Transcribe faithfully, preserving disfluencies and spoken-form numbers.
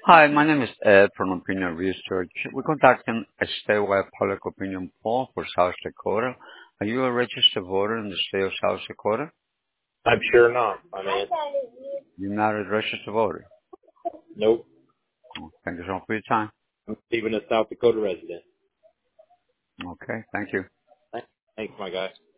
Hi, my name is Ed from Opinion Research. We're conducting a statewide public opinion poll for South Dakota. Are you a registered voter in the state of South Dakota? I'm sure not, my man. You're not a registered voter. Nope. Oh, thank you so much for your time. I'm even a South Dakota resident. Okay, thank you. Thanks, my guy.